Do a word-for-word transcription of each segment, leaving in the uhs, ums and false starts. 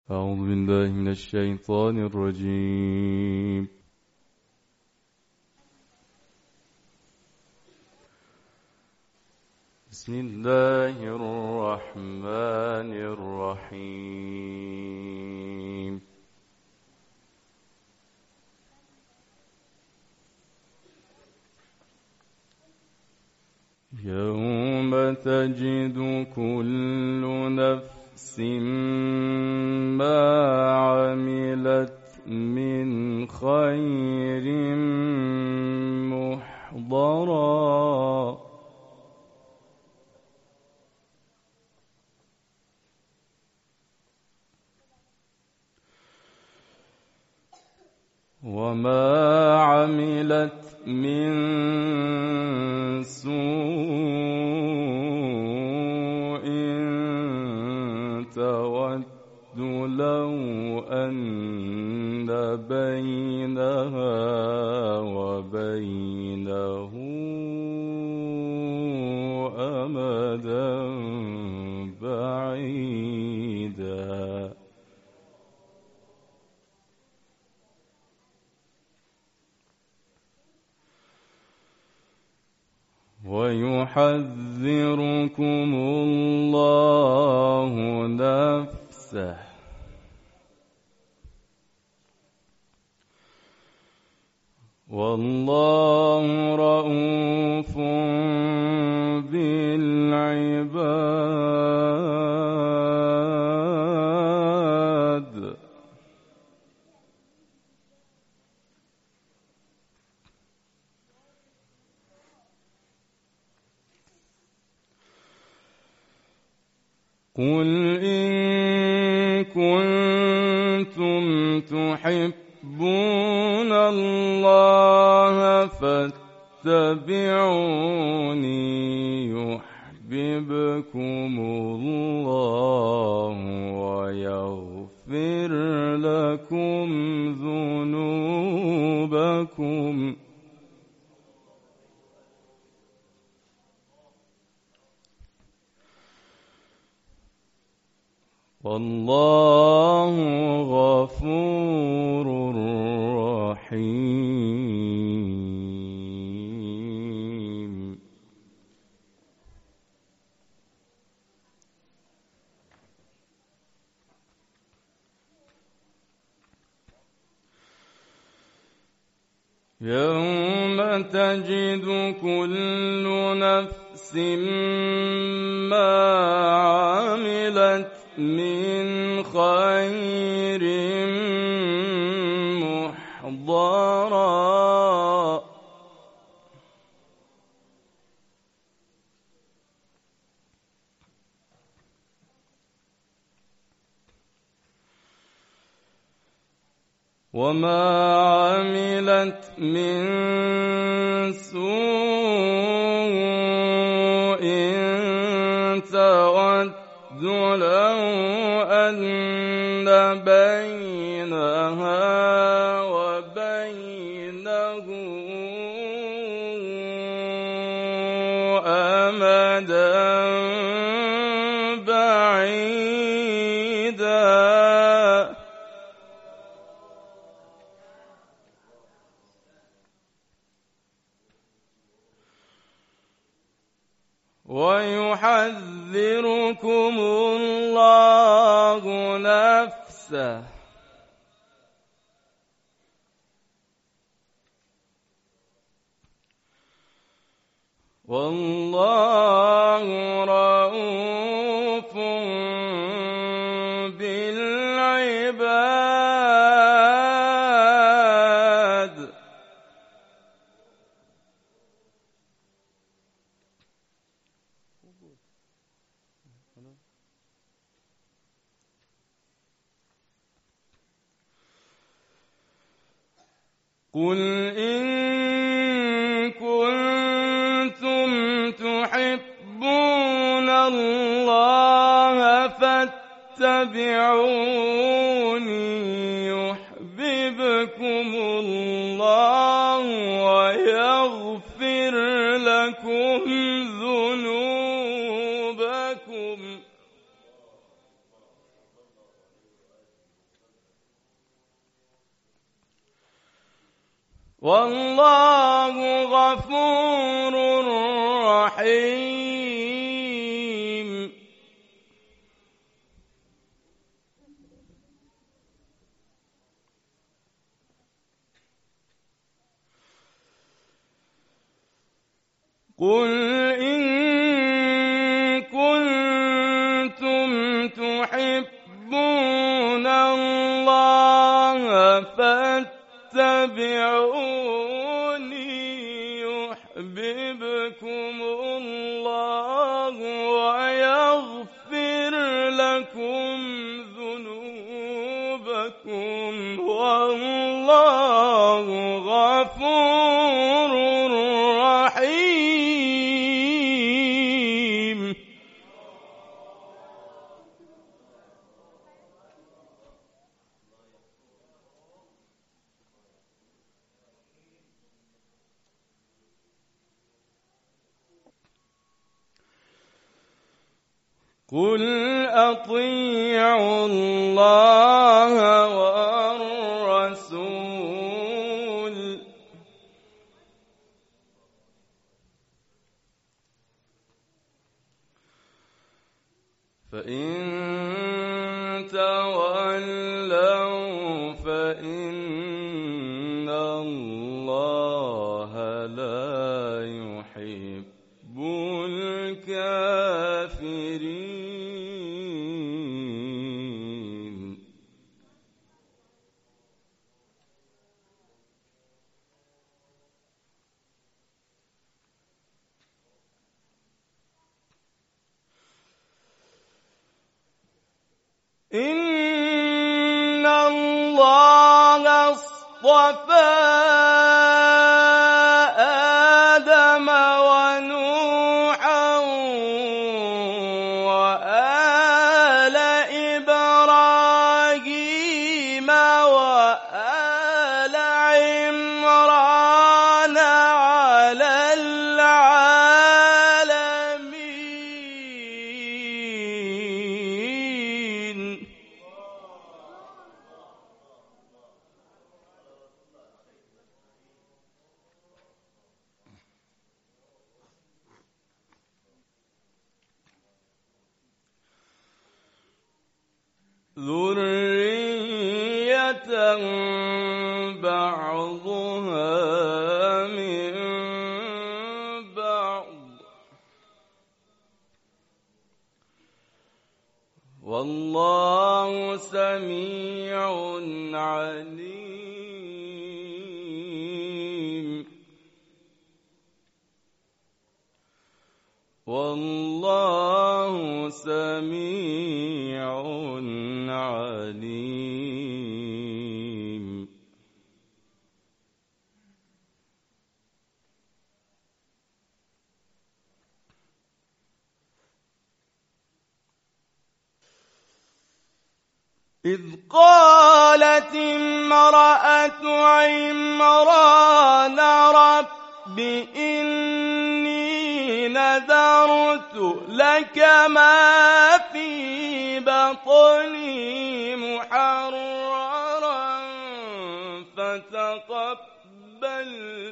أعوذ بالله من الشيطان الرجيم. بسم الله الرحمن الرحيم. يوم تجد كل نفس ما عملت من خير محضرا وما عملت من سوء تود لو أن بينها وبينه أمدا بعيدا ويحذركم الله نفسه والله رءوف بالعباد. قل إن كنتم تحبون الله فاتبعوني يحببكم الله ويغفر لكم ذنوبكم. والله غفور رحيم. يوم تجد كل نفس ما عملت من خير محضرا وما عملت من سوء تود لو أن بينها وبينه أمدا بعيدا ويحذركم الله نفسه والله رءوف بالعباد. قل إن كنتم تحبون الله فاتبعوني يحببكم الله ويغفر لكم ذنوبكم. والله غفور رحيم. قل إن كنتم تحبون الله فاتبعوني يحببكم الله ويغفر لكم ذنوبكم والله غفور رحيم. قل أطيعوا الله والرسول فإن تولوا فإن الله لا يحب الكافرين. إن الله اصطفى آدم ونوحا وآل إبراهيم وآل عمران على العالمين. ذرية بعضها من بعض والله سميع عليم. والله سميع عليم. إذ قالت امرأة عمران رب إني نذرت لك ما في بطني محررا فتقبل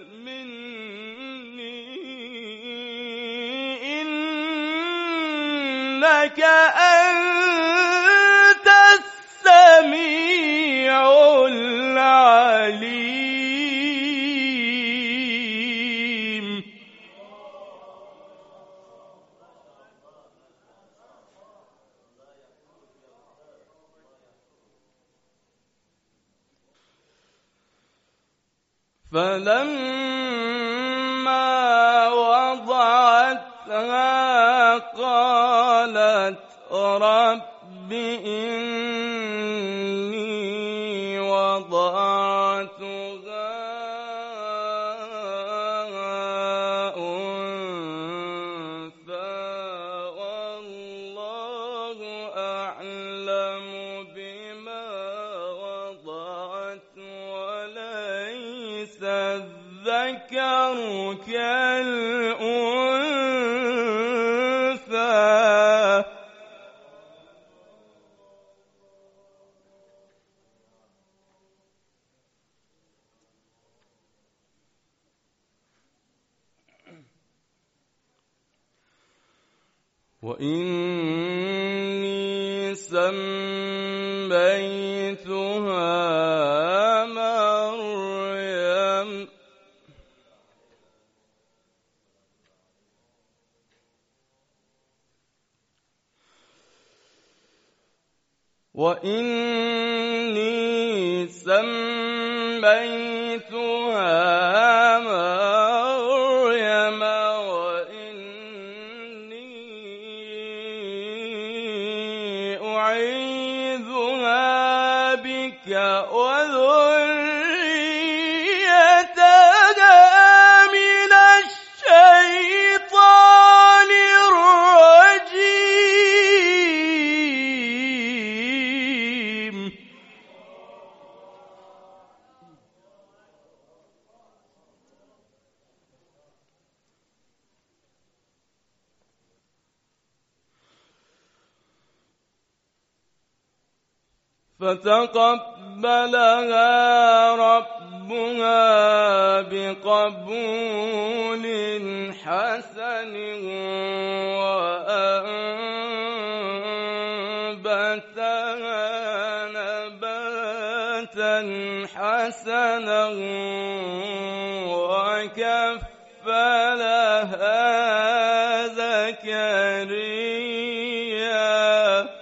مني إنك أنت السميع العليم. فلما وضعتها قالت رب إني وضعتها أنثى والله أعلم بما وضعت وليس الذكر كالأنثى وإني سميتها مريم وإني سميتها مريم وإني أعيذها بك وذريتها من الشيطان الرجيم. فتقبلها ربها بقبول حسن وأنبتها نباتا حسنا وكفلها زكريا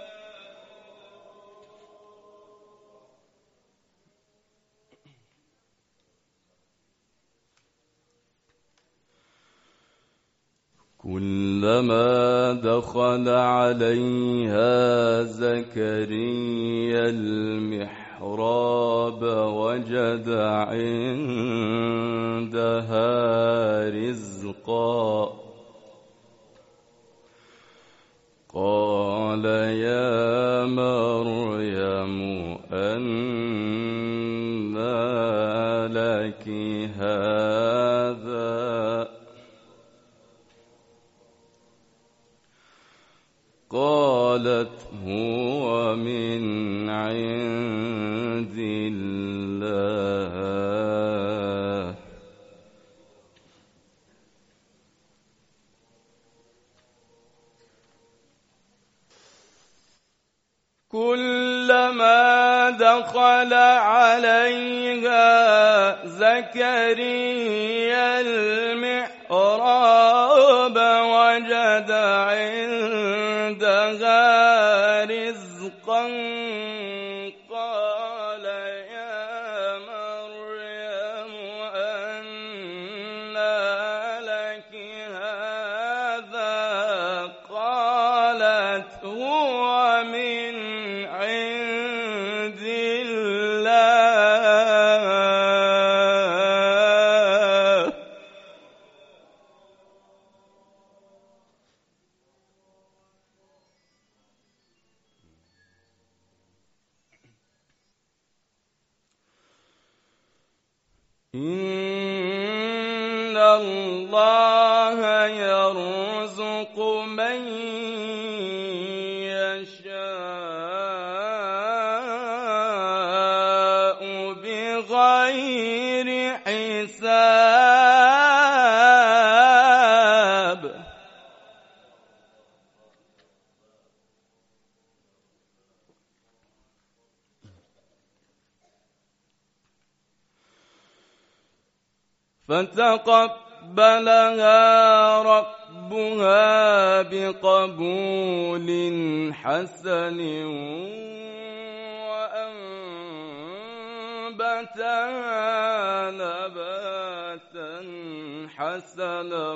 كلما دخل عليها زكريا المحراب وجد عندها رزقا قال يا مريم أنى لك هذا قالت هو من عند الله كلما دخل عليها زكريا المحراب وجد عندها رزقا قال يا مريم أنى لك هذا قالت هو من عند الله إن الله يرزق من يشاء بغير حساب فتقبلها ربها بقبول حسن وأنبتها نباتا حسنا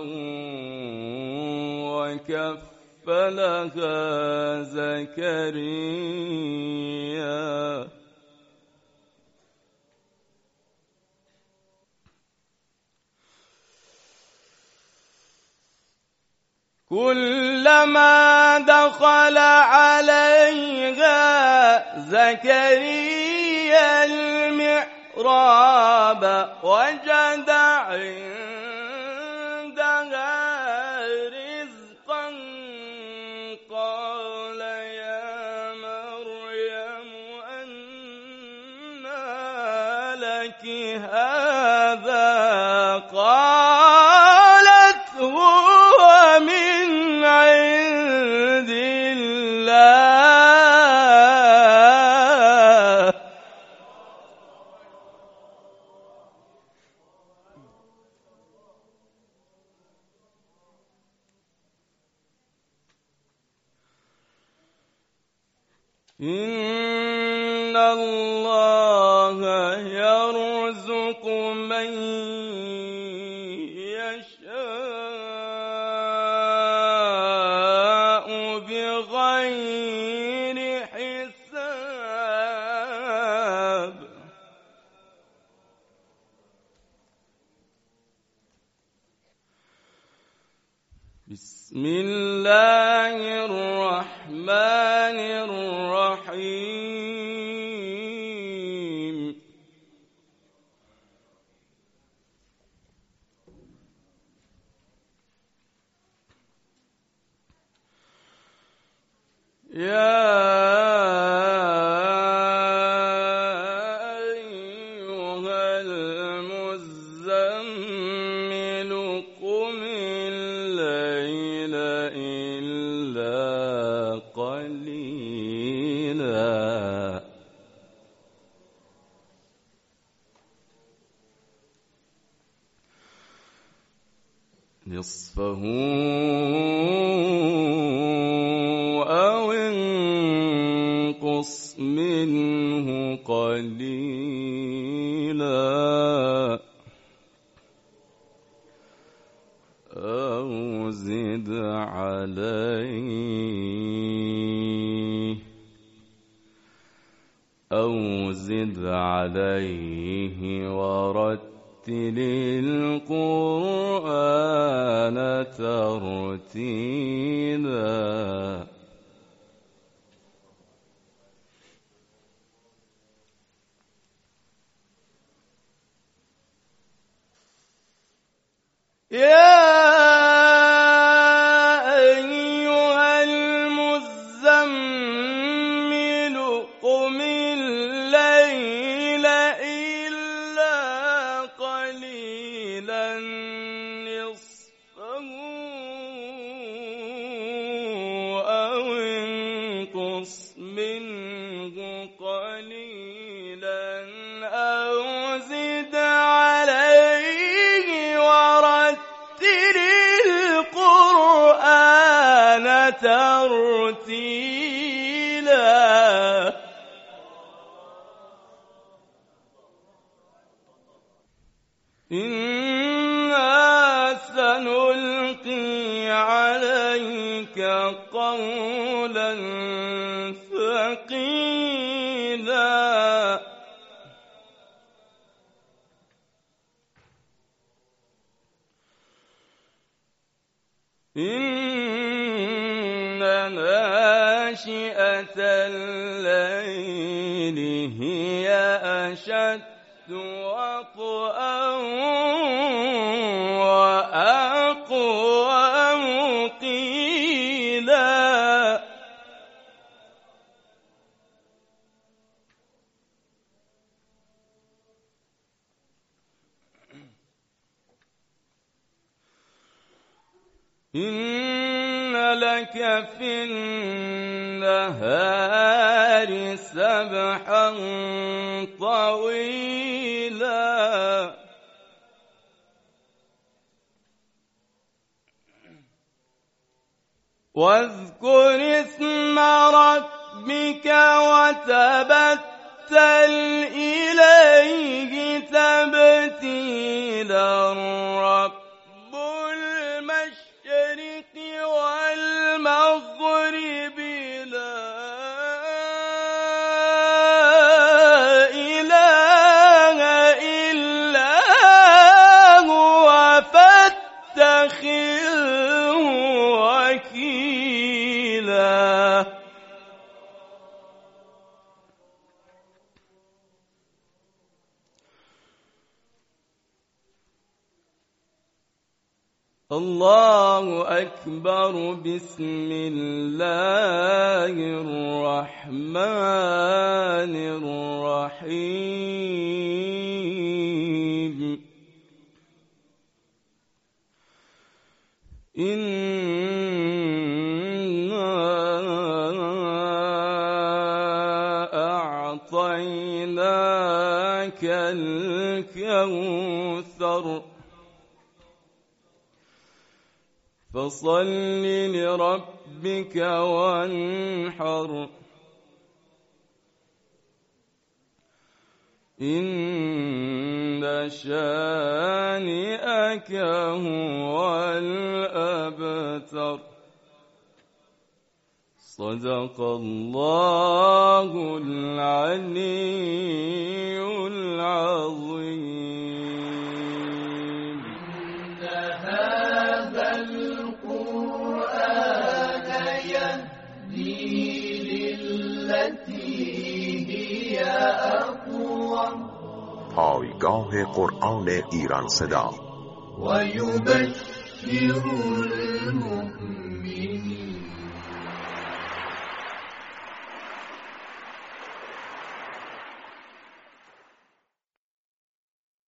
وكفلها زكريا كلما دخل عليها زكريا المحراب وجد عندها رزقا قال يا مريم أنى لك هذا قالت هو من عند إن الله يرزق من يشاء بغير حساب. بسم الله الرحمن الرحيم. يا أيها المزمل قم الليل إلا قليلا نصفه أو انقص منه قليلا أو زد عليه أو زد عليه ورتل القرآن ترتيلا. يا أيها المزمل قم الليل إلا قليلا نصفه أو انقص منه قليلا أو زد عليه ورتل القرآن ترتيلا. إنا سنلقي عليك قولا ثقيلا. إن ناشئة الليل هي أشد وطئا وأقوم قيلا. إن لك في النهار سبحا طويلا واذكر اسم ربك وتبتل إليه تبتيلا. رب المشرق والمغرب لا إله إلا هو فاتخذه وكيلا. الله أكبر. بسم الله الرحمن الرحيم. إنا أعطيناك الكوثر فصل لربك وانحر إن شانئك هو الأبتر. صدق الله العلي العظيم. إن هذا القرآن يهدي للتي هي أقوم. پایگاه قرآن ایران صدا. و یبشر